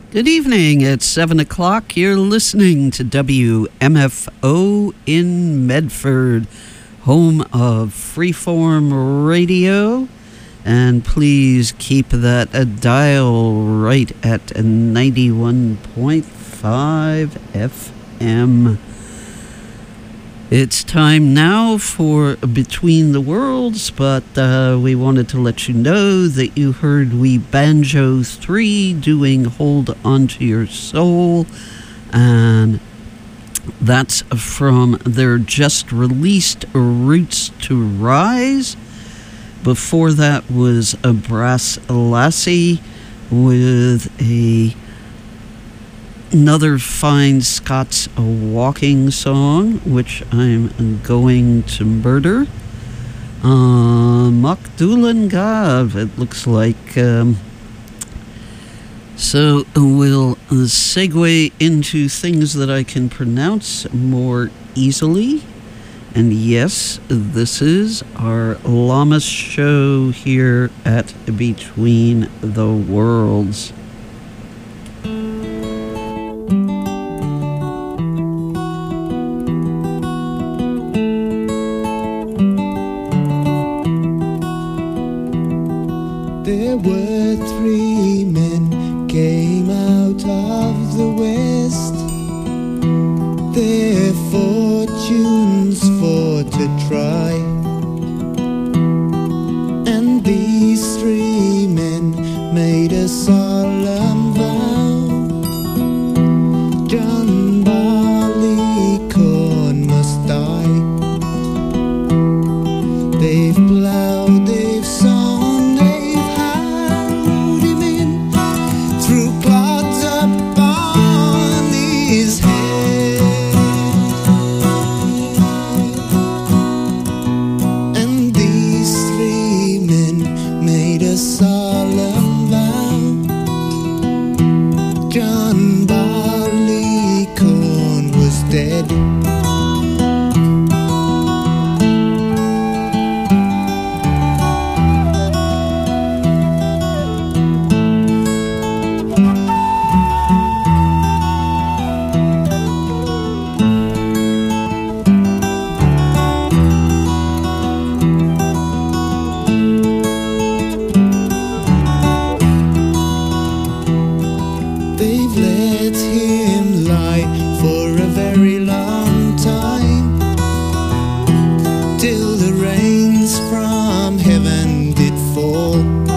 Good evening. It's 7 o'clock. You're listening to WMFO in Medford, home of Freeform Radio. And please keep that dial right at 91.5 FM. It's time now for Between the Worlds, but we wanted to let you know that you heard We Banjo 3 doing Hold Onto Your Soul, and that's from their just released Roots to Rise. Before that was a Brass Lassie with another fine Scots walking song, which I'm going to murder. Macdoulan Gav, it looks like. So we'll segue into things that I can pronounce more easily. And yes, this is our Lammas show here at Between the Worlds. There were three men came out of the west, their fortunes for to try, and these three men made a solemn vow: John Barleycorn must die. They've ploughed, they've sown, they've harrowed him in through clods upon his head. And these three men made a solemn vow: John Barleycorn was dead. They've let him lie for a very long time, till the rains from heaven did fall,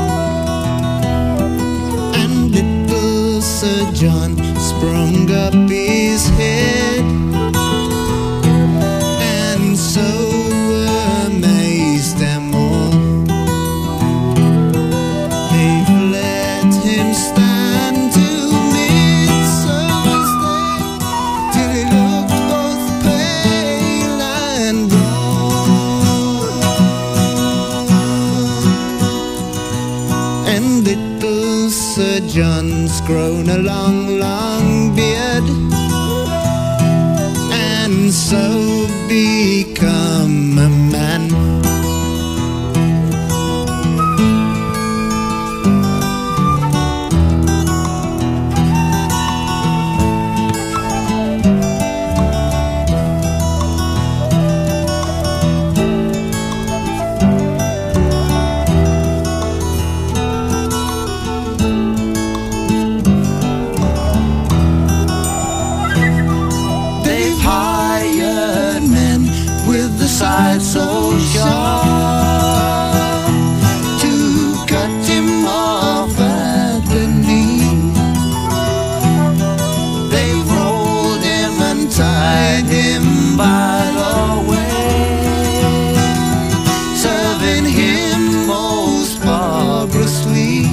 and little Sir John sprung up his head, and so amazed them all. They've let him stand till midsummer's day, till he looked both pale and worn. And little Sir John's grown a long, long beard, and so become a man. They've hired men with the side so sharp to cut him off at the knee. They've rolled him and tied him by the way, serving him most barbarously.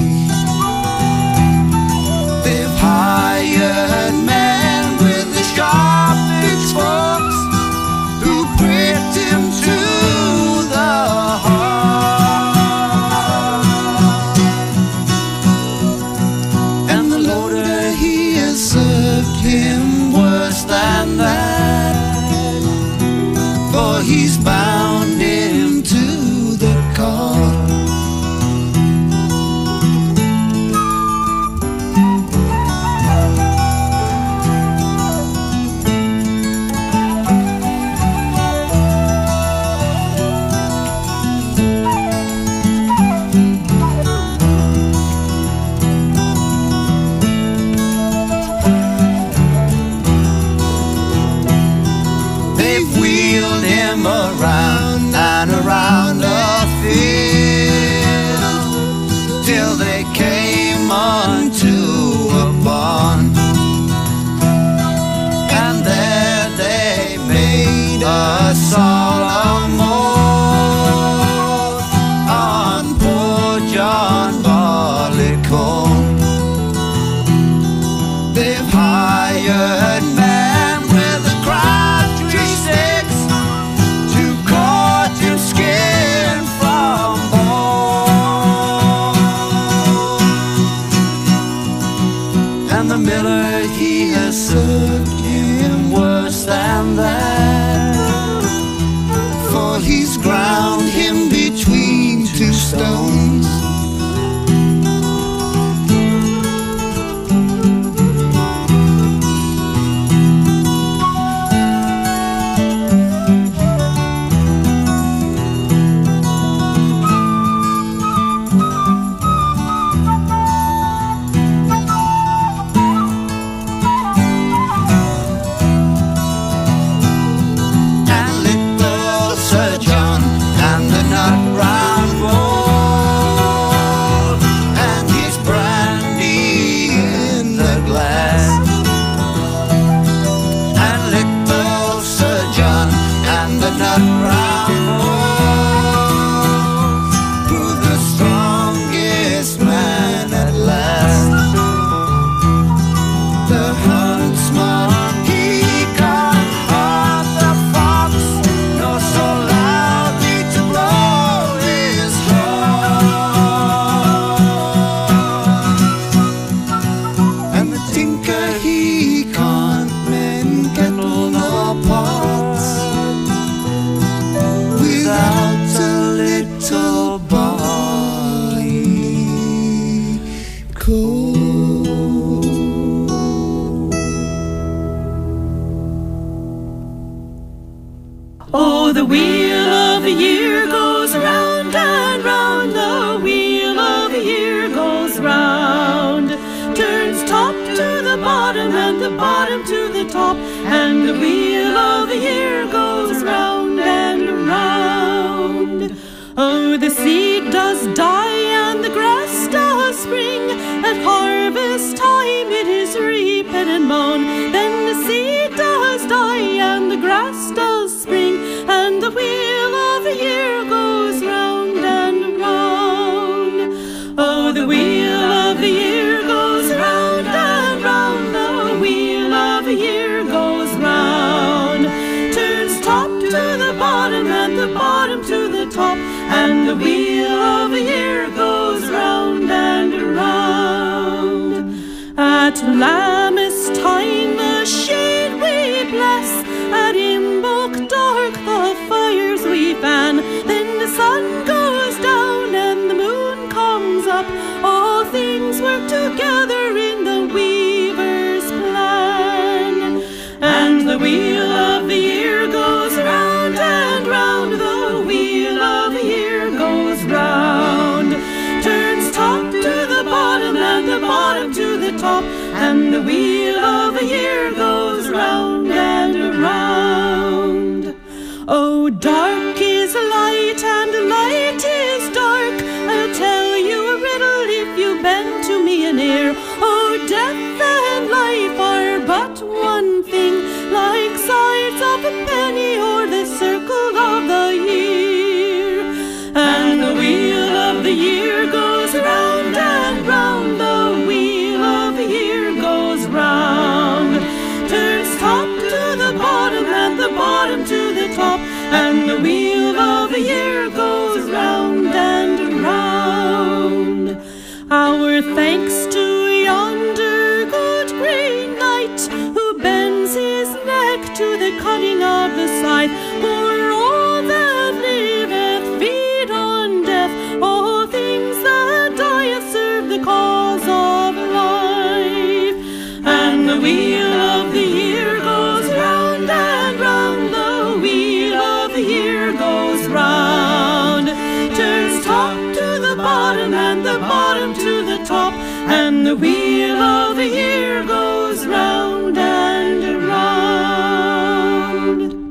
They've hired men with the sharp pitchforks who pricked him to while he's ground him between two stones. Oh, the wheel of the year goes round and round, the wheel of the year goes round. Turns top to the bottom and the bottom to the top, and the wheel of the year goes round and round. Oh, the seed does die and the grass does spring, at harvest time it is reaped and mown. Then the seed does die and the grass does spring, and the wheel of the year goes round and round. Oh, the wheel of the year goes round and round, the wheel of the year goes round. Turns top to the bottom and the bottom to the top, and the wheel of the year goes round and round. At Lammas time the shade we bless, at Imbolc dark the fires we fan. Then the sun goes down and the moon comes up, all things work together in the weaver's plan. And the wheel of the year goes round and round, the wheel of the year goes round. Turns top to the bottom and the bottom to the top, and the wheel of the year goes round and round. Oh, dark is light and light is dark, I'll tell you a riddle if you bend to me an ear. Oh, death and life are but one thing, like sides of a penny or the circle of the year. And the wheel of the year goes round and round, the wheel of the year goes round. Turns top to the bottom and the bottom to the top, and the wheel of the year goes round and round. Our thanks to yonder good grey knight, who bends his neck to the cutting of the scythe. For all that liveth feed on death, all things that dieth serve the cause of life. And the wheel of the year goes round and round, the wheel of the year goes round. Turns top to the bottom and the bottom to the top, and the wheel of the year goes round and round.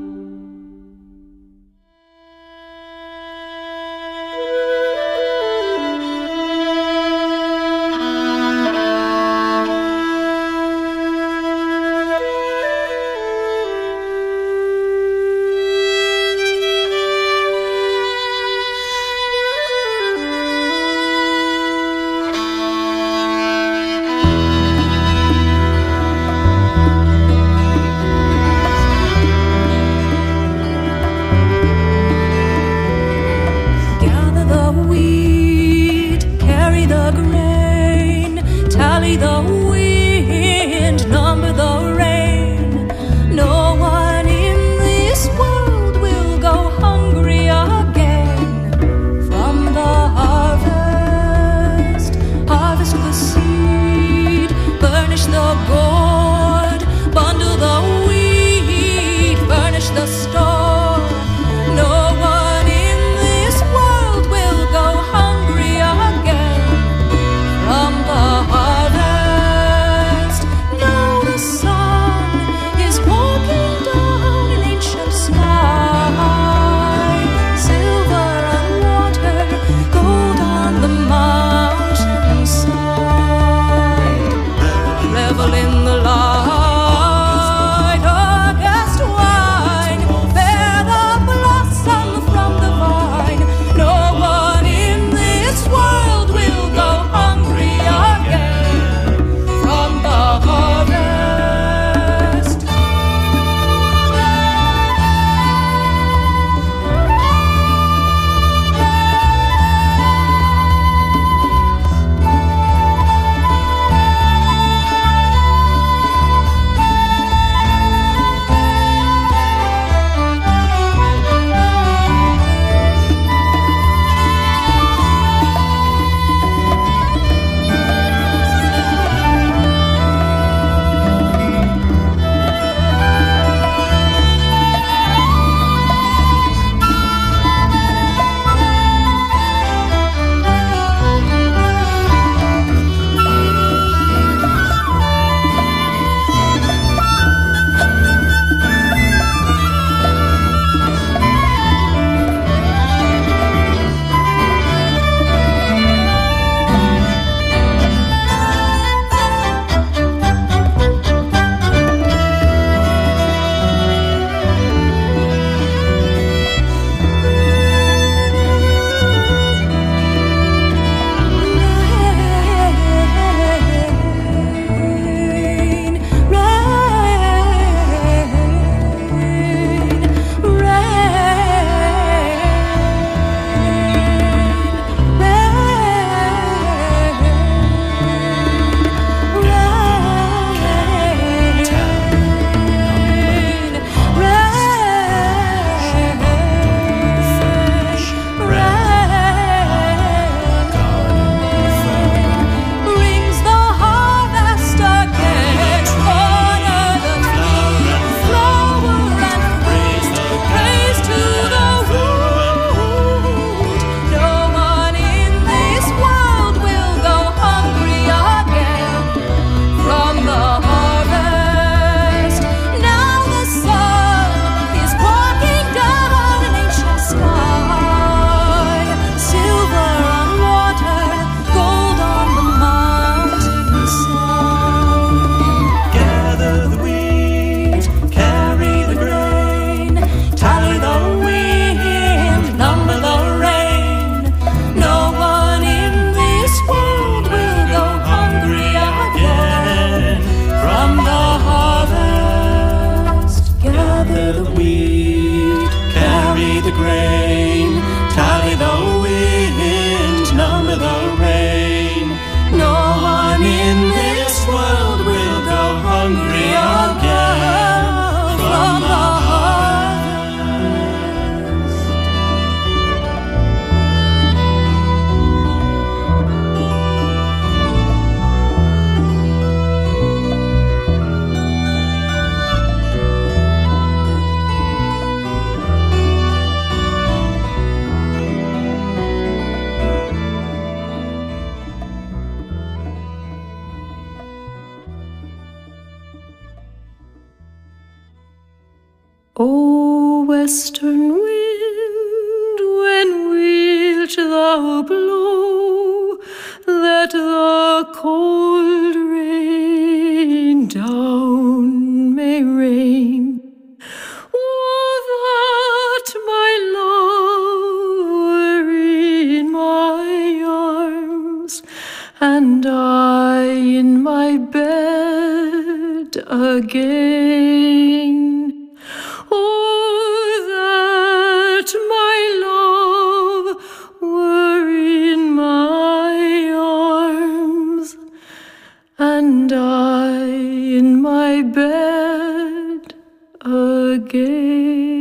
O western wind, when wilt thou blow, that the cold rain down may rain? Oh, that my love were in my arms, and I in my bed again. Oh, that my love were in my arms, and I in my bed again.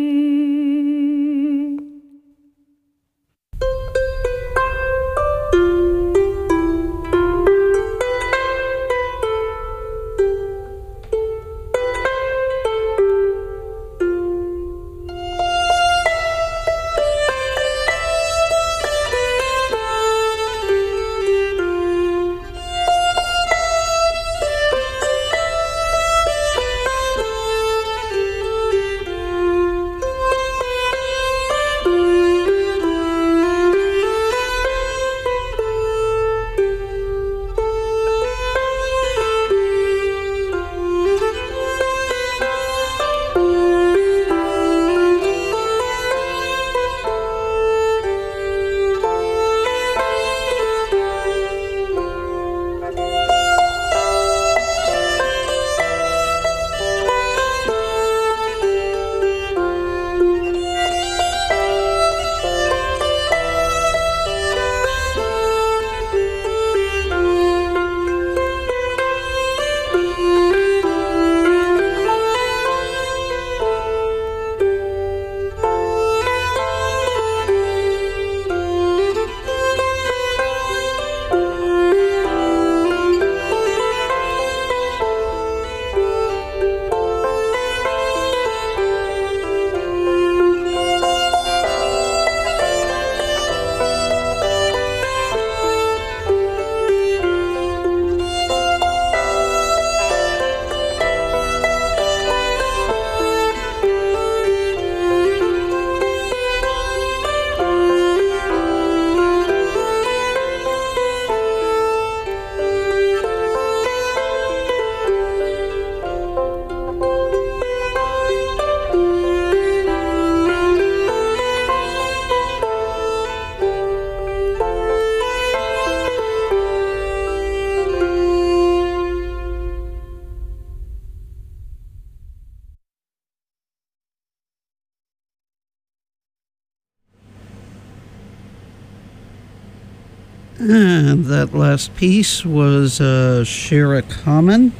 And that last piece was Shira Common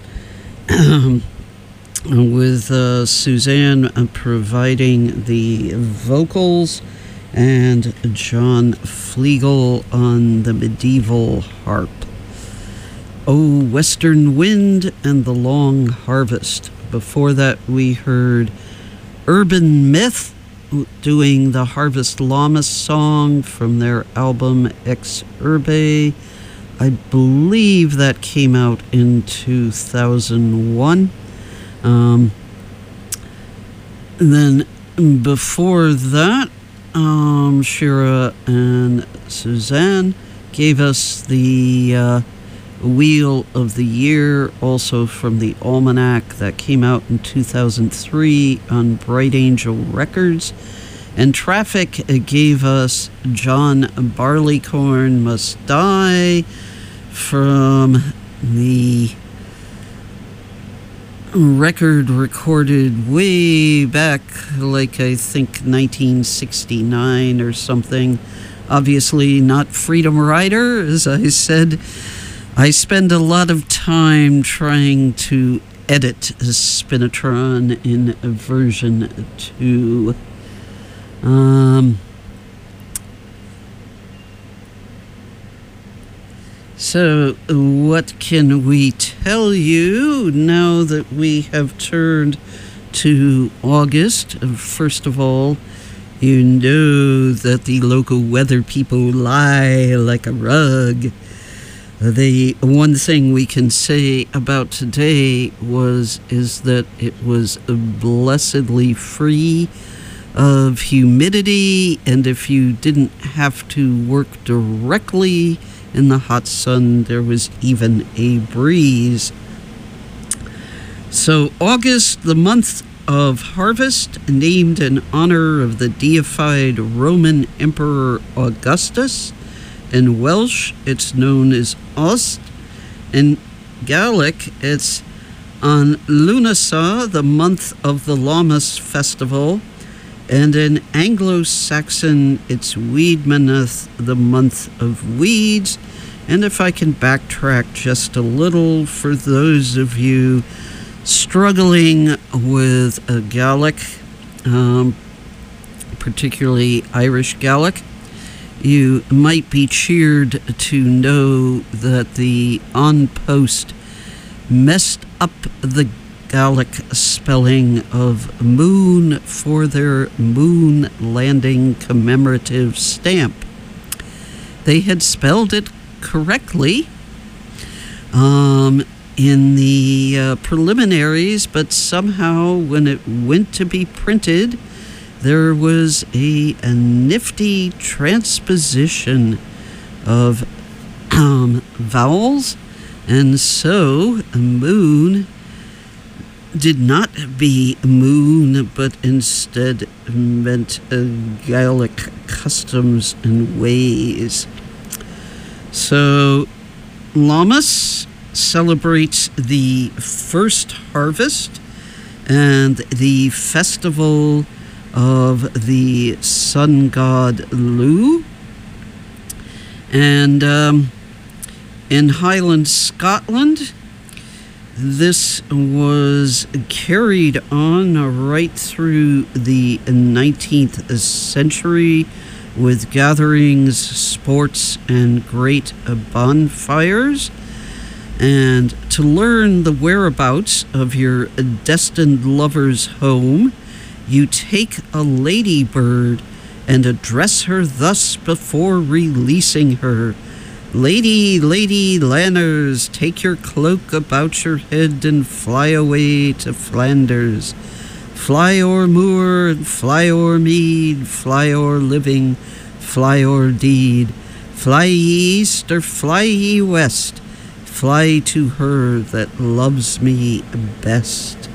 with Suzanne providing the vocals and John Flegel on the medieval harp. Oh, Western Wind and the Long Harvest. Before that, we heard Urban Myth doing the Harvest Llamas song from their album Ex Urbe. I believe that came out in 2001. And then before that, Shira and Suzanne gave us the Wheel of the Year, also from the Almanac, that came out in 2003 on Bright Angel Records. And Traffic gave us John Barleycorn Must Die from the record recorded way back, like I think 1969 or something. Obviously not Freedom Rider, as I said. I spend a lot of time trying to edit Spinitron in version 2. So what can we tell you now that we have turned to August? First of all, you know that the local weather people lie like a rug. The one thing we can say about today is that it was blessedly free of humidity, and if you didn't have to work directly in the hot sun, there was even a breeze. So August, the month of harvest, named in honor of the deified Roman Emperor Augustus. In Welsh, it's known as Ost. In Gaelic, it's on Lunasa, the month of the Lammas festival. And in Anglo-Saxon, it's Weedmaneth, the month of weeds. And if I can backtrack just a little, for those of you struggling with a Gaelic, particularly Irish Gaelic, you might be cheered to know that the On Post messed up the Gaelic spelling of moon for their moon landing commemorative stamp. They had spelled it correctly in the preliminaries, but somehow when it went to be printed, there was a nifty transposition of vowels, and so moon did not be moon, but instead meant Gaelic customs and ways. So Lammas celebrates the first harvest and the festival of the sun god Lugh. And in Highland, Scotland, this was carried on right through the 19th century with gatherings, sports, and great bonfires. And to learn the whereabouts of your destined lover's home, you take a ladybird and address her thus before releasing her. Lady, lady Lanners, take your cloak about your head and fly away to Flanders. Fly o'er moor and fly o'er mead, fly o'er living, fly o'er deed. Fly ye east or fly ye west, fly to her that loves me best.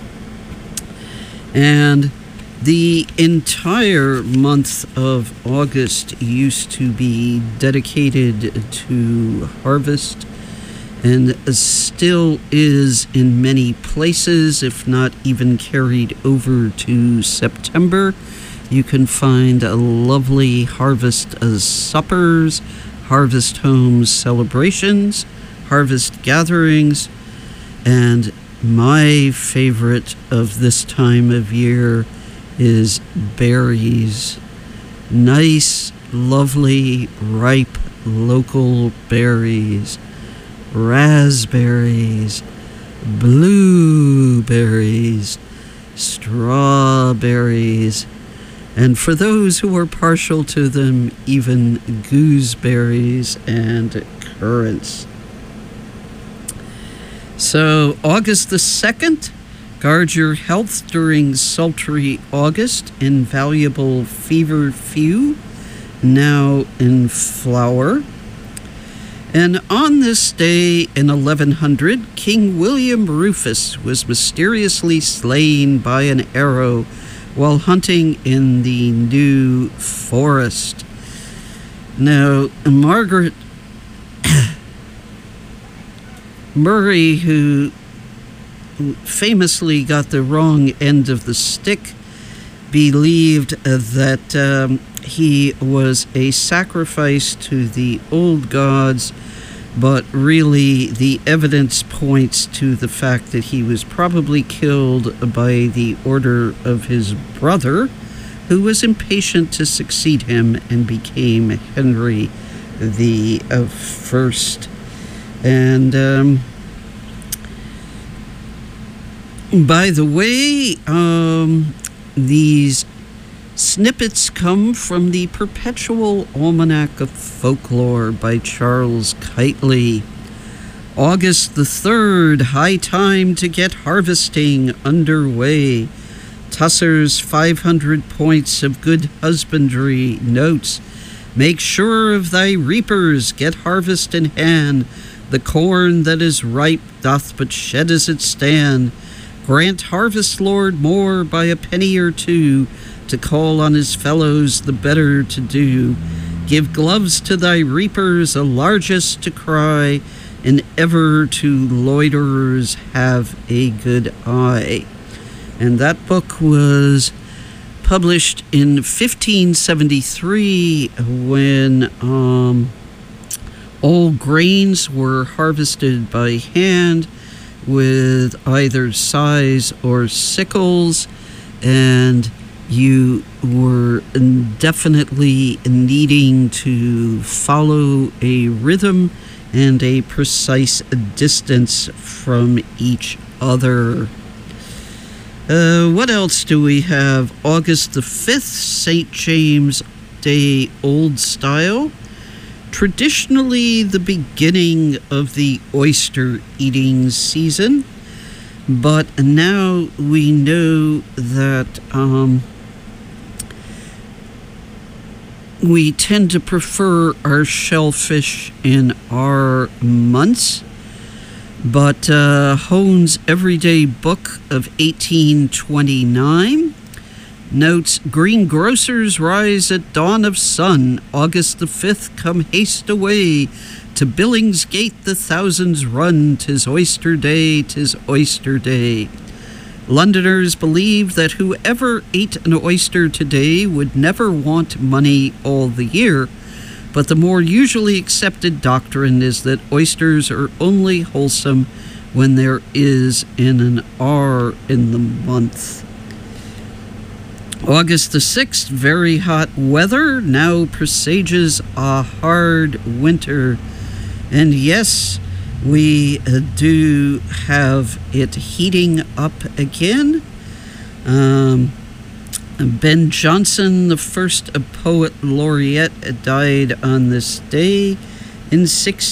And the entire month of August used to be dedicated to harvest, and still is in many places, if not even carried over to September. You can find lovely harvest suppers, harvest homes celebrations, harvest gatherings, and my favorite of this time of year is berries. Nice, lovely, ripe, local berries. Raspberries, blueberries, strawberries, and for those who are partial to them, even gooseberries and currants. So, August the 2nd, guard your health during sultry August. Invaluable fever few, now in flower. And on this day in 1100, King William Rufus was mysteriously slain by an arrow while hunting in the New Forest. Now, Margaret Murray, who famously got the wrong end of the stick, believed that he was a sacrifice to the old gods, but really the evidence points to the fact that he was probably killed by the order of his brother, who was impatient to succeed him and became Henry the First. And by the way, these Snippets come from the Perpetual Almanac of Folklore by Charles Keightley. August the 3rd, high time to get harvesting underway. Tusser's 500 Points of Good Husbandry notes, make sure of thy reapers, get harvest in hand. The corn that is ripe doth but shed as it stand. Grant harvest, Lord, more by a penny or two, to call on his fellows the better to do. Give gloves to thy reapers, a largest to cry, and ever to loiterers have a good eye. And that book was published in 1573 when all grains were harvested by hand with either scythes or sickles, and you were definitely needing to follow a rhythm and a precise distance from each other. What else do we have? August the 5th, St. James Day Old Style. Traditionally the beginning of the oyster eating season, but now we know that we tend to prefer our shellfish in our months. But Hone's Everyday Book of 1829 notes, greengrocers rise at dawn of sun. August the 5th, come haste away. To Billingsgate the thousands run. 'Tis oyster day, 'tis oyster day. Londoners believe that whoever ate an oyster today would never want money all the year. But the more usually accepted doctrine is that oysters are only wholesome when there is an R in the month. August the 6th, very hot weather now presages a hard winter. And yes, we do have it heating up again. Ben Jonson, the first poet laureate, died on this day in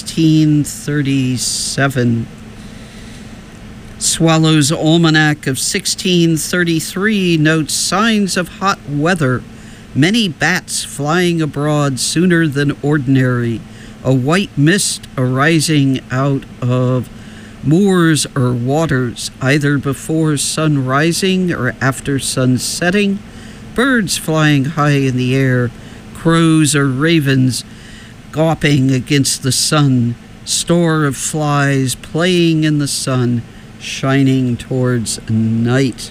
1637. Swallow's Almanac of 1633 notes signs of hot weather. Many bats flying abroad sooner than ordinary. A white mist arising out of moors or waters, either before sun rising or after sun setting. Birds flying high in the air, crows or ravens gawping against the sun, store of flies playing in the sun, shining towards night.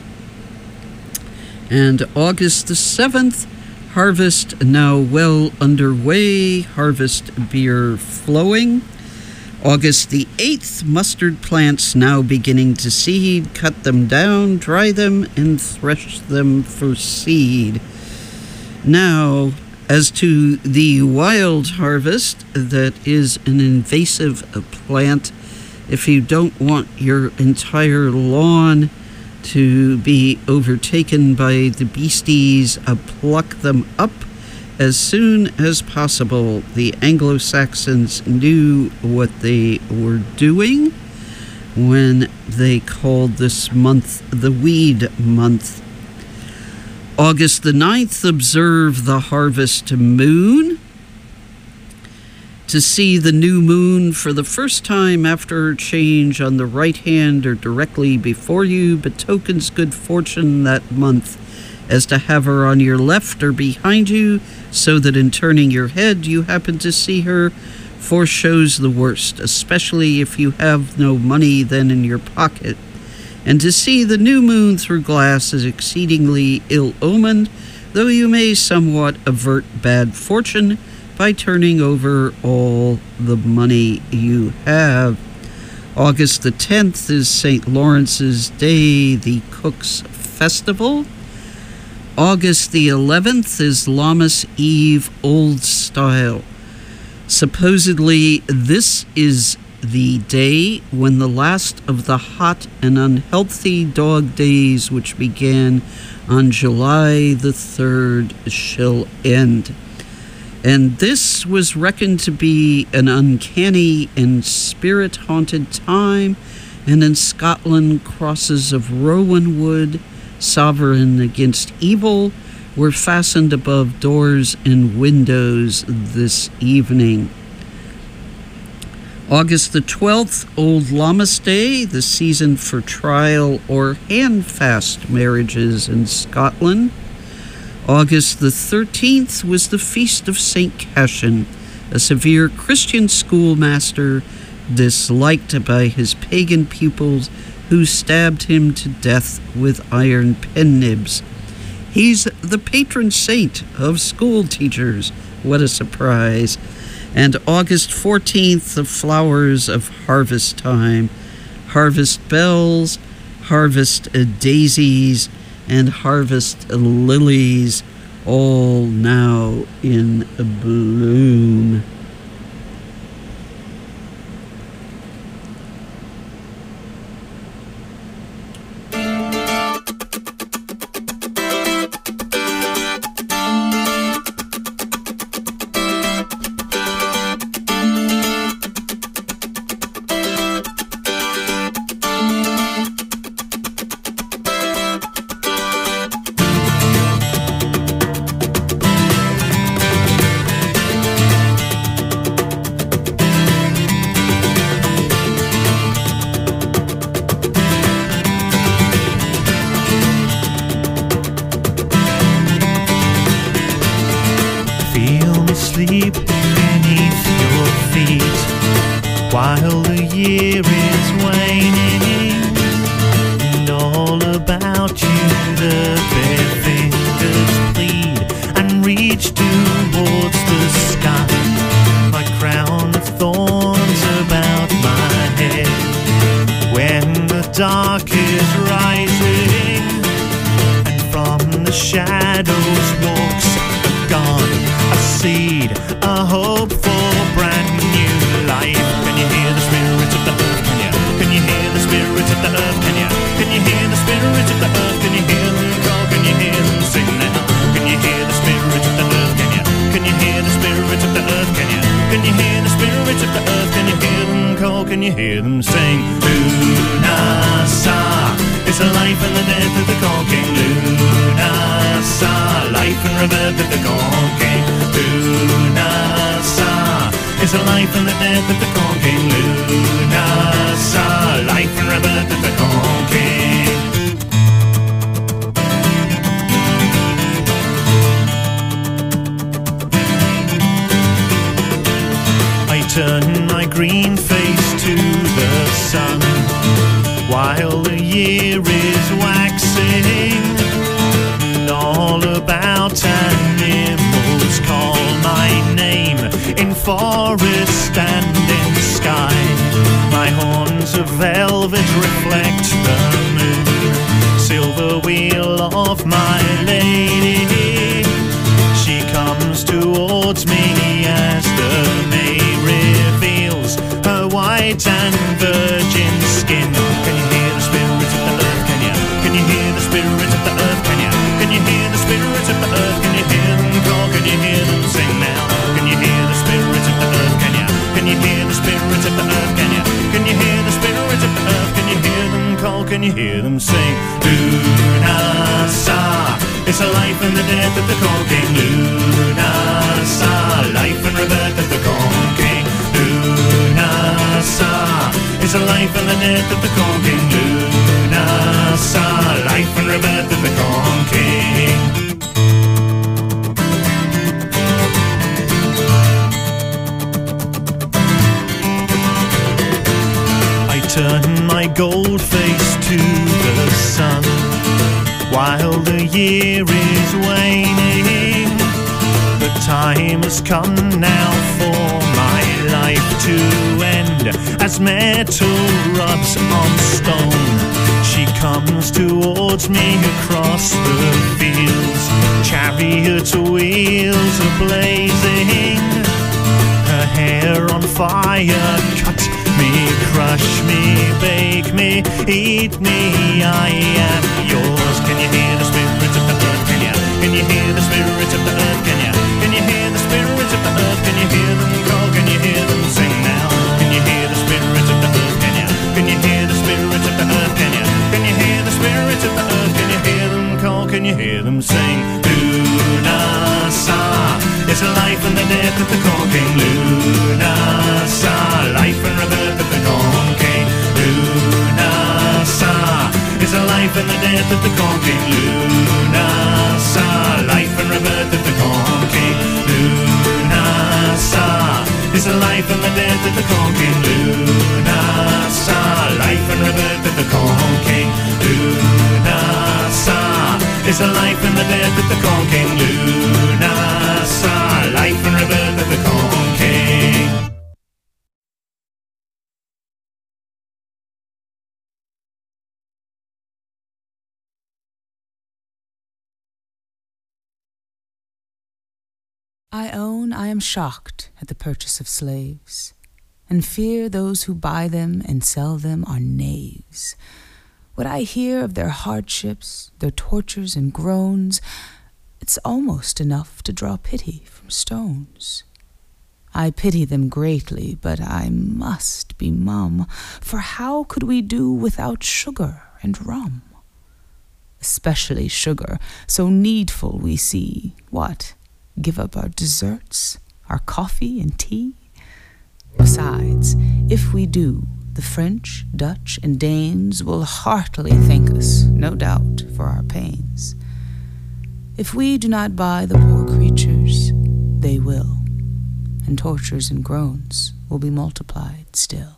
And August the 7th, harvest now well underway, harvest beer flowing. August the 8th, mustard plants now beginning to seed. Cut them down, dry them, and thresh them for seed. Now, as to the wild harvest, that is an invasive plant. If you don't want your entire lawn to be overtaken by the beasties, pluck them up as soon as possible. The Anglo-Saxons knew what they were doing when they called this month the Weed Month. August the 9th, observe the harvest moon. To see the new moon for the first time after change on the right hand or directly before you betokens good fortune that month. As to have her on your left or behind you, so that in turning your head you happen to see her, foreshows the worst, especially if you have no money then in your pocket. And to see the new moon through glass is exceedingly ill-omened, though you may somewhat avert bad fortune by turning over all the money you have. August the 10th is St. Lawrence's Day, the Cook's Festival. August the 11th is Lammas Eve Old Style. Supposedly, this is the day when the last of the hot and unhealthy dog days, which began on July the 3rd, shall end. And this was reckoned to be an uncanny and spirit-haunted time, and in Scotland, crosses of rowan wood, sovereign against evil, were fastened above doors and windows this evening. August the 12th, Old Lammas Day, the season for trial or handfast marriages in Scotland. August the 13th was the feast of St. Cassian, a severe Christian schoolmaster disliked by his pagan pupils who stabbed him to death with iron pen nibs. He's the patron saint of school teachers. What a surprise. And August 14th, the flowers of harvest time. Harvest bells, harvest daisies, and harvest lilies, all now in bloom. Sleep beneath your feet while the year is waning, and all about you the bare fingers plead and reach towards the sky. My crown of thorns about my head when the dark is rising, and from the shadows walks a God, a seed, a hope for brand new life. Can you hear the spirits of the earth? Can you hear the spirits of the earth? Can you hear the spirits of the earth? Can you hear them call? Can you hear them sing now? Can you hear the spirits of the earth? Can you hear the spirits of the earth? Can you hear the spirits of the earth? Can you hear them call? Can you hear them sing? Lunasa, it's the life and the death of the Corn King. Lunasa, life and rebirth of the Corn King. Lunasa, it's the life and the death of the Corn King. Lunasa, life and rebirth of the Corn King. I turn my green face to the sun while the year is waxing, and all about animals call my name in forest and in sky. My horns of velvet reflect the moon, silver wheel of my lady. She comes towards me as the May reveals her white and virgin skin. Can you hear the spirits of the earth? Can you hear the spirits of the earth? Can you hear the spirits of the earth? Can you hear them call? Can you hear them sing now? Can you hear the spirits of the earth? Can you hear the spirits of the earth? Can you hear the spirits of the earth? Can you hear them call? Can you hear them sing? Lunasa, it's the life and the death of the Corn King. Lunasa, life and rebirth of the Corn King. Lunasa, it's the life and the death of the Corn King. Lunasa, life and rebirth of the Corn King. I turn my gold face to the sun while the year is waning. The time has come now for my life to end as metal rubs on stone. She comes towards me across the fields, chariot wheels are blazing. Her hair on fire cut me Wash me, bake me, eat me, I am yours. Can you hear the spirits of the earth? Can you hear the spirits of the earth? Can you hear the spirits of the earth? Can you hear them call? Can you hear them sing now? Can you hear the spirits of the earth? Can you hear the spirits of the earth? Can you hear the spirits of the earth? Can you hear them call? Can you hear them sing? Luna Sa, it's life and the death of the corn king. Luna Sa, life and rebirth of the corn king. Luna Sa, it's life and the death of the corn king. Luna Sa, life and rebirth of the corn king. Luna Sa, it's life and the death of the corn king. Luna Sa, life and rebirth of the corn king. Luna Sa, it's the life and the death of the corn king. Luna Sa, life and rebirth of the corn king. I own I am shocked at the purchase of slaves, and fear those who buy them and sell them are knaves. What I hear of their hardships, their tortures and groans, it's almost enough to draw pity from stones. I pity them greatly, but I must be mum, for how could we do without sugar and rum? Especially sugar, so needful we see. What? Give up our desserts, our coffee and tea? Besides, if we do, the French, Dutch, and Danes will heartily thank us, no doubt, for our pains. If we do not buy the poor creatures, they will, and tortures and groans will be multiplied still.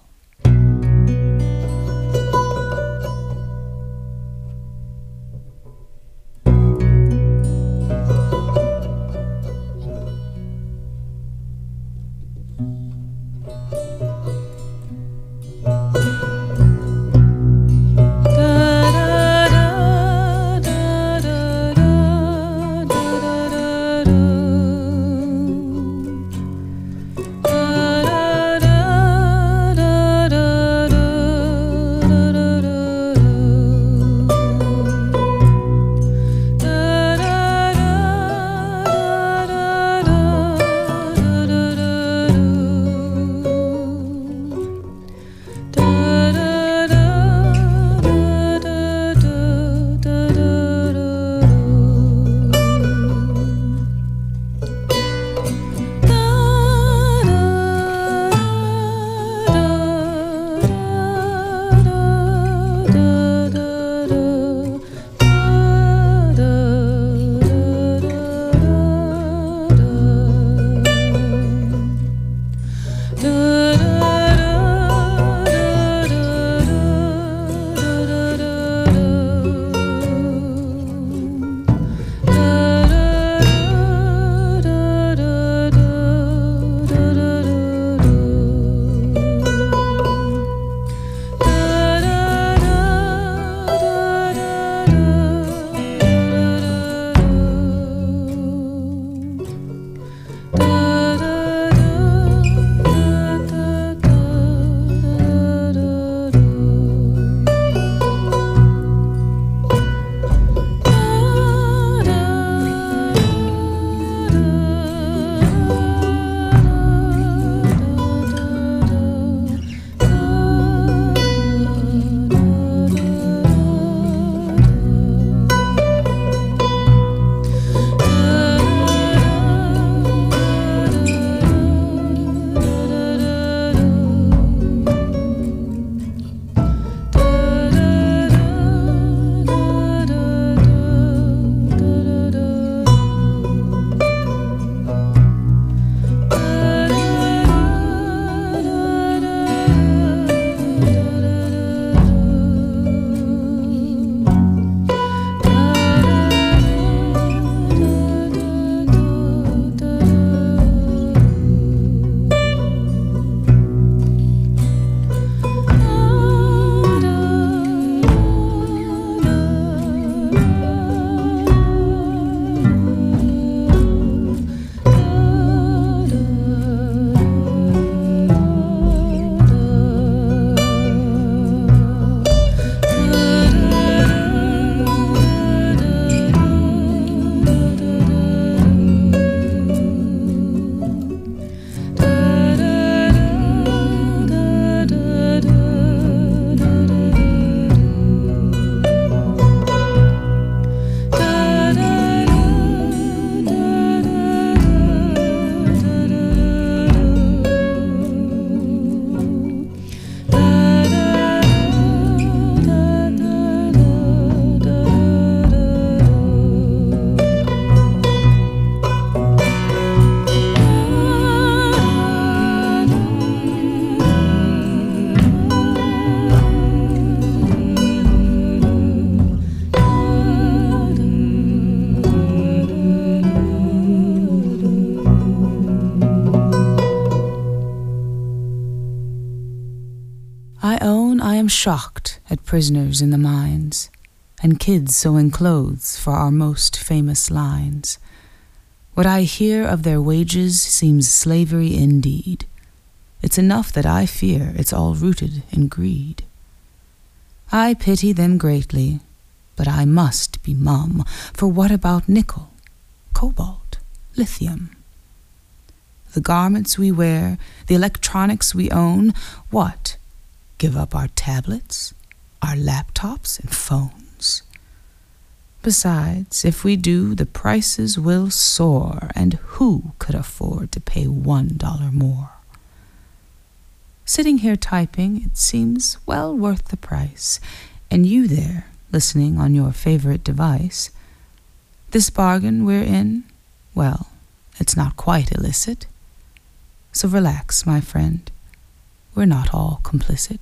am shocked at prisoners in the mines, and kids sewing clothes for our most famous lines. What I hear of their wages seems slavery indeed. It's enough that I fear it's all rooted in greed. I pity them greatly, but I must be mum, for what about nickel, cobalt, lithium? The garments we wear, the electronics we own, what? Give up our tablets, our laptops and phones? Besides, if we do, the prices will soar, and who could afford to pay $1 more? Sitting here typing, it seems well worth the price, and you there, listening on your favorite device. This bargain we're in, well, it's not quite illicit. So relax, my friend. We're not all complicit.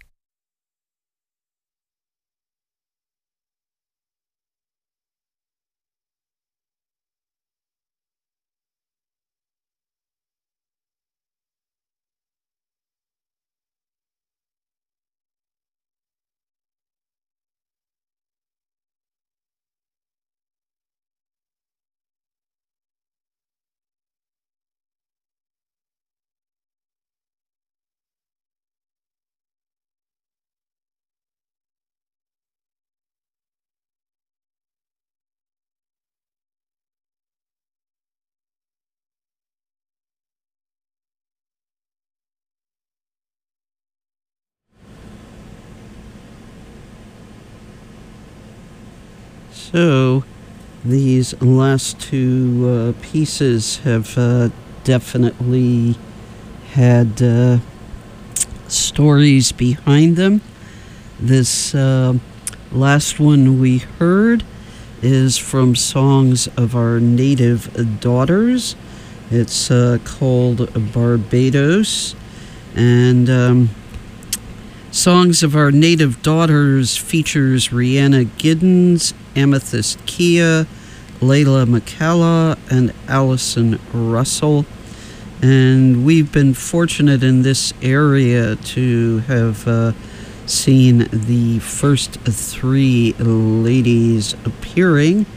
So, these last two pieces have definitely had stories behind them. This last one we heard is from Songs of Our Native Daughters. It's called Barbados. And Songs of Our Native Daughters features Rhianna Giddens, Amethyst Kia, Layla McCalla, and Allison Russell. And we've been fortunate in this area to have seen the first three ladies appearing.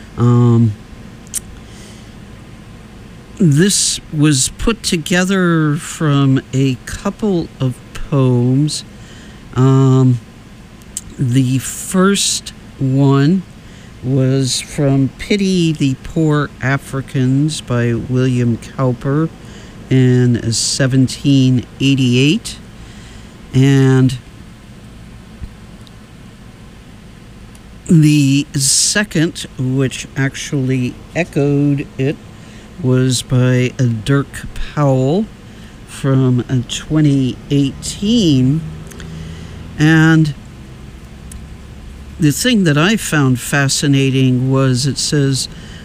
This was put together from a couple of poems. The first one was from Pity the Poor Africans by William Cowper in 1788. And the second, which actually echoed it, was by Dirk Powell from 2018. And the thing that I found fascinating was it says,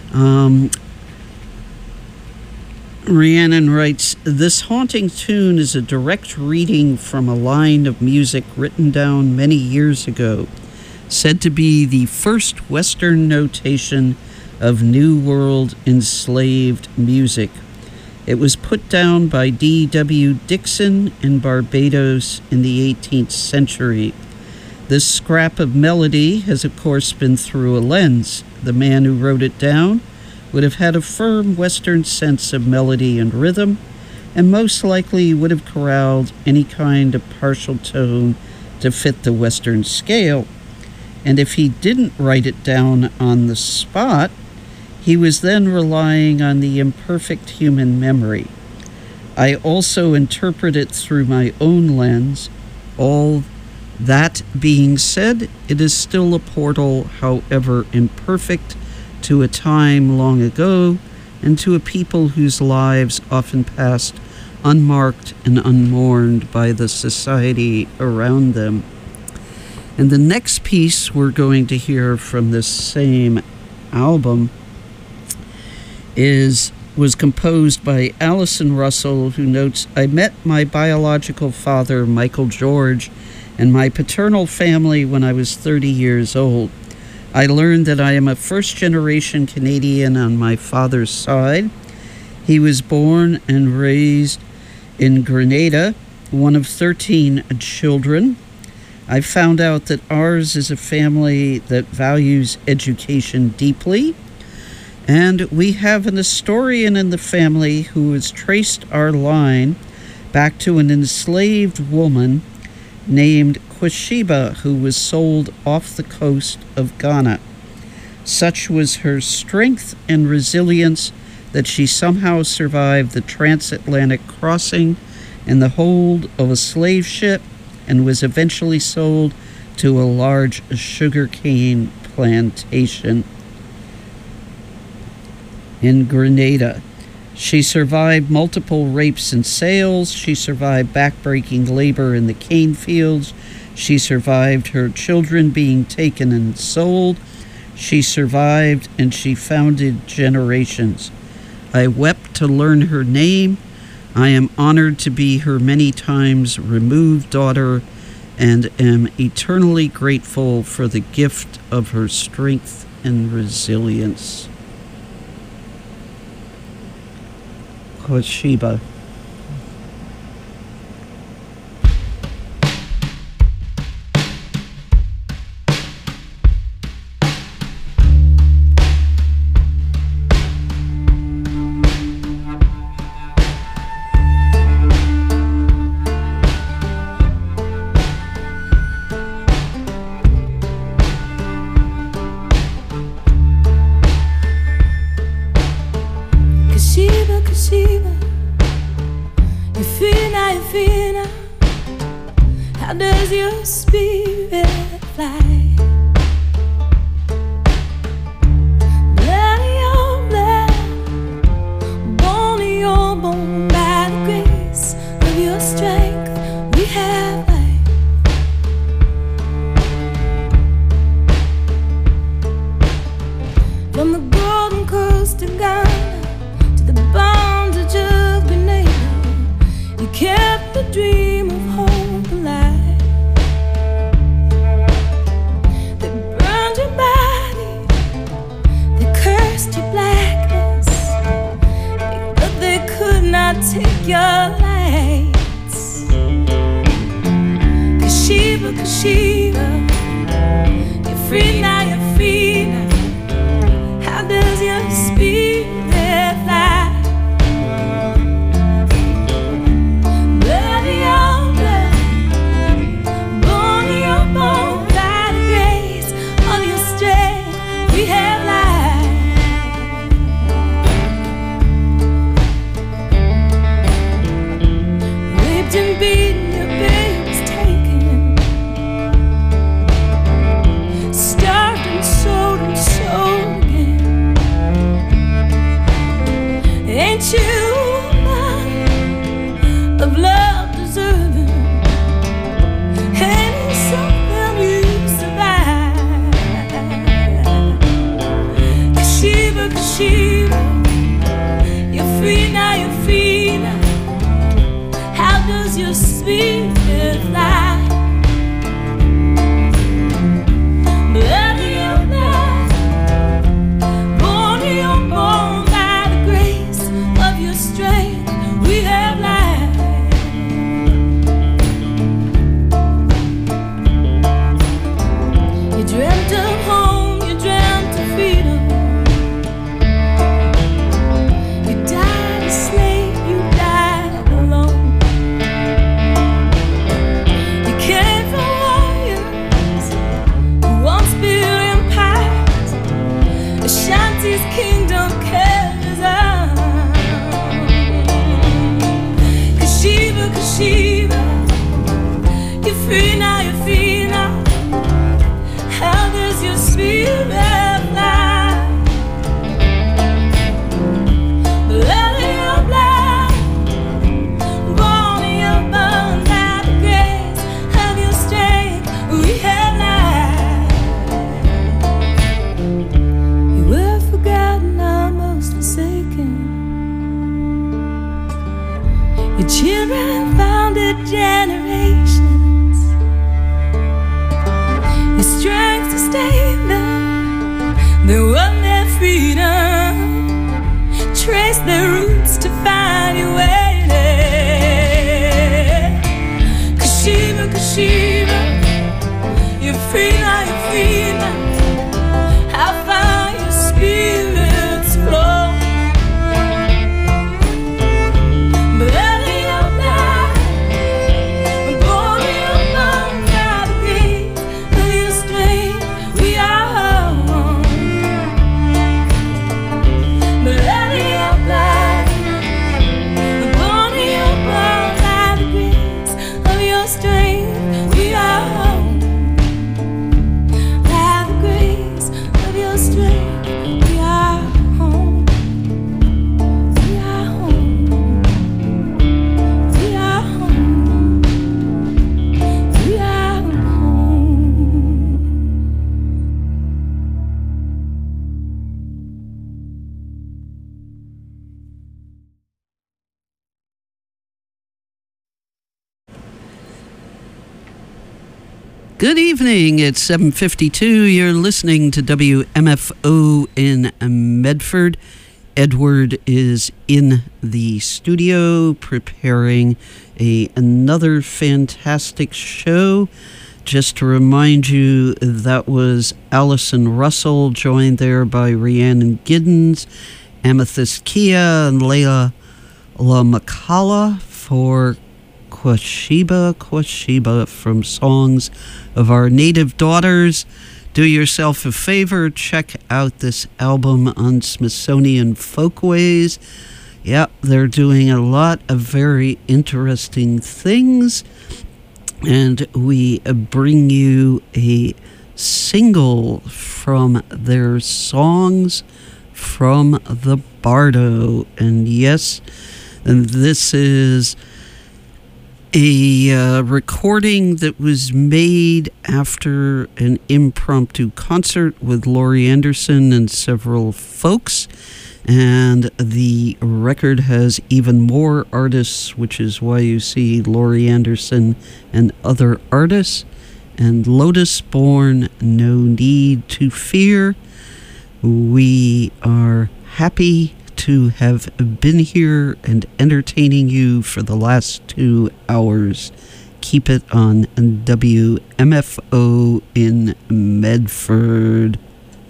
Rhiannon writes, "This haunting tune is a direct reading from a line of music written down many years ago, said to be the first Western notation of New World enslaved music. It was put down by D.W. Dixon in Barbados in the 18th century. This scrap of melody has, of course, been through a lens. The man who wrote it down would have had a firm Western sense of melody and rhythm, and most likely would have corralled any kind of partial tone to fit the Western scale. And if he didn't write it down on the spot, he was then relying on the imperfect human memory. I also interpret it through my own lens. All that being said, it is still a portal, however imperfect, to a time long ago and to a people whose lives often passed unmarked and unmourned by the society around them." And the next piece we're going to hear from this same album was composed by Allison Russell, who notes, "I met my biological father, Michael George, and my paternal family when I was 30 years old. I learned that I am a first-generation Canadian on my father's side. He was born and raised in Grenada, one of 13 children. I found out that ours is a family that values education deeply. And we have an historian in the family who has traced our line back to an enslaved woman named Kwashiba, who was sold off the coast of Ghana. Such was her strength and resilience that she somehow survived the transatlantic crossing in the hold of a slave ship and was eventually sold to a large sugarcane plantation in Grenada. She survived multiple rapes and sales. She survived backbreaking labor in the cane fields. She survived her children being taken and sold. She survived and she founded generations. I wept to learn her name. I am honored to be her many times removed daughter and am eternally grateful for the gift of her strength and resilience. Kwashiba. How does your spirit fly? Blood of your blood, bone of your bone, by the grace of your strength, we have life. From the golden coast of Ghana to the bondage of Grenada, you kept the dream of hope alive. They burned your body, they cursed your blackness, but they could not take your lights. Kwashiba, Kwashiba, you're free now, you're free now. How does your spirit fly? Ain't you man of love deserving? Ain't something you survive? Kwashiba, Kwashiba, you're free now, you're free now. How does your spirit fly? Blood of your blood, bone of your bone, strength, we have life. You dreamt of home, you dreamt of freedom. You died a slave, you died alone. You came from warriors who once built empires. Ashanti's kingdom carries on. Kwashiba, you're free now, you're free now. How does your spirit fly? Blood of your blood, bone of your bone, by the grace of your strength, we have life. You were forgotten, almost forsaken. Your children founded generations. Your strength sustained them. They won their freedom. Trace their roots to find your way. Kwashiba, Kwashiba, Good evening. It's 7:52. You're listening to WMFO in Medford. Edward is in the studio preparing another fantastic show. Just to remind you, that was Allison Russell, joined there by Rhiannon Giddens, Amethyst Kia, and Leila LaMacala for Kwashiba from Songs of Our Native Daughters. Do yourself a favor, check out this album on Smithsonian Folkways. Yeah, they're doing a lot of very interesting things. And we bring you a single from their Songs from the Bardo. And yes, and this is a recording that was made after an impromptu concert with Laurie Anderson and several folks. And the record has even more artists, which is why you see Laurie Anderson and other artists. And Lotus Born, No Need to Fear. We are happy to have been here and entertaining you for the last 2 hours. Keep it on WMFO in Medford.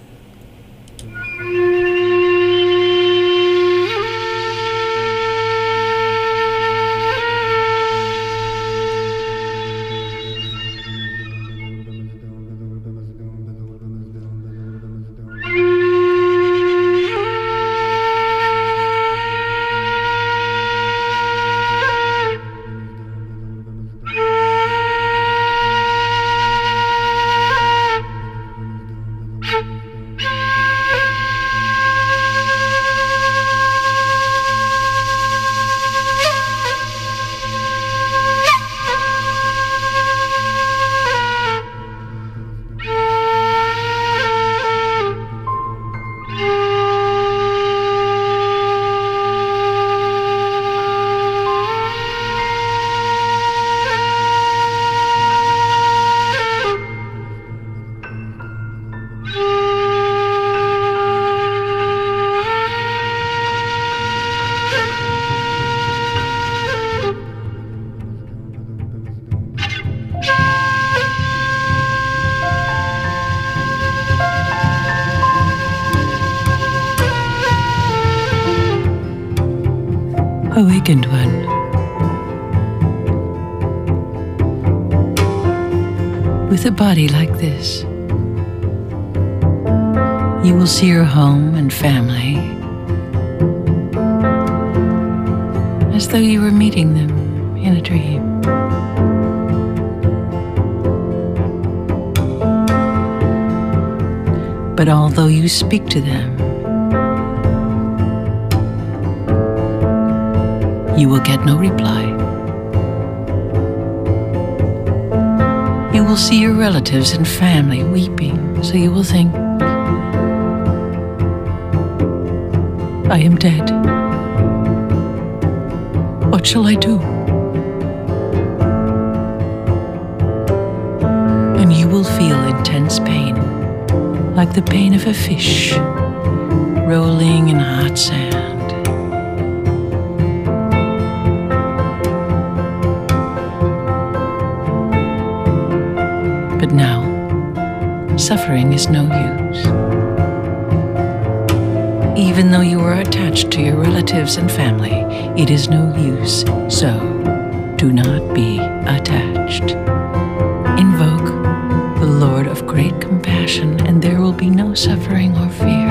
Awakened one, with a body like this, you will see your home and family as though you were meeting them in a dream. But although you speak to them, you will get no reply. You will see your relatives and family weeping, so you will think, I am dead. What shall I do? And you will feel intense pain, like the pain of a fish rolling in hot sand. But now, suffering is no use. Even though you are attached to your relatives and family, it is no use, so do not be attached. Invoke the Lord of great compassion, and there will be no suffering or fear.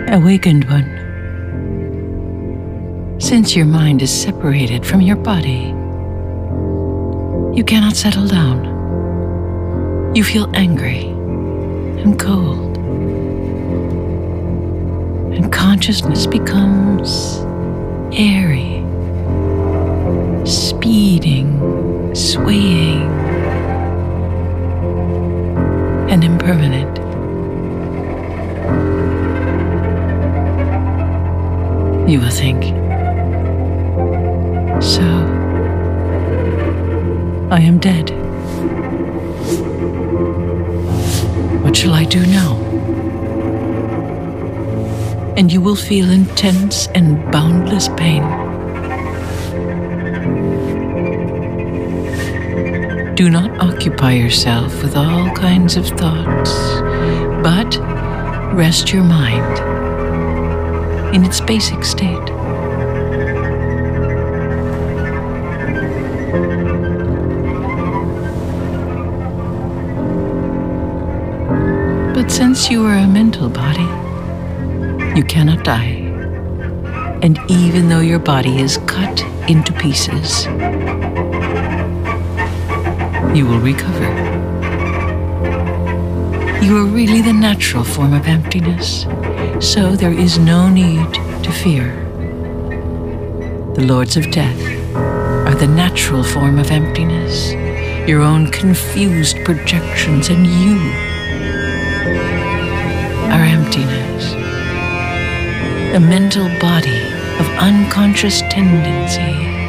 Awakened one, since your mind is separated from your body, you cannot settle down. You feel angry and cold, and consciousness becomes airy, speeding, swaying, and impermanent. You will think, so I am dead. What shall I do now? And you will feel intense and boundless pain. Do not occupy yourself with all kinds of thoughts, but rest your mind in its basic state. But since you are a mental body, you cannot die. And even though your body is cut into pieces, you will recover. You are really the natural form of emptiness, so there is no need to fear. The Lords of Death are the natural form of emptiness, your own confused projections, and you are emptiness, a mental body of unconscious tendencies.